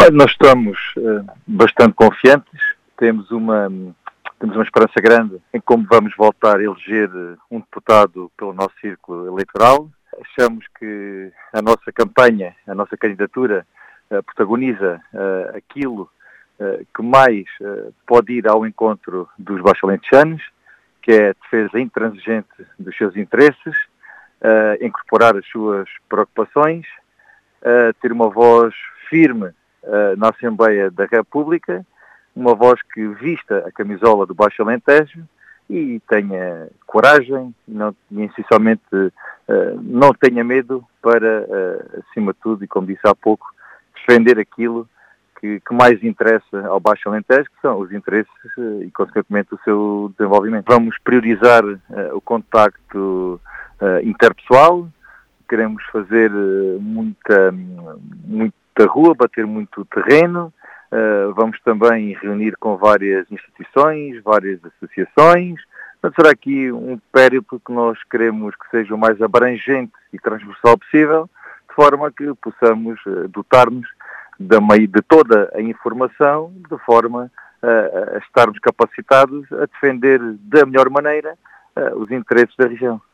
Nós estamos bastante confiantes, temos uma esperança grande em como vamos voltar a eleger um deputado pelo nosso círculo eleitoral. Achamos que a nossa campanha, a nossa candidatura, protagoniza aquilo que mais pode ir ao encontro dos baixo-alentejanos, que é a defesa intransigente dos seus interesses, incorporar as suas preocupações, ter uma voz firme na Assembleia da República, uma voz que vista a camisola do Baixo Alentejo e tenha coragem e essencialmente não tenha medo para, acima de tudo, e como disse há pouco, defender aquilo que mais interessa ao Baixo Alentejo, que são os interesses e, consequentemente, o seu desenvolvimento. Vamos priorizar o contacto interpessoal, queremos fazer muita rua, bater muito terreno, vamos também reunir com várias instituições, várias associações. Portanto, será aqui um périplo que nós queremos que seja o mais abrangente e transversal possível, de forma que possamos dotar-nos de toda a informação, de forma a estarmos capacitados a defender da melhor maneira os interesses da região.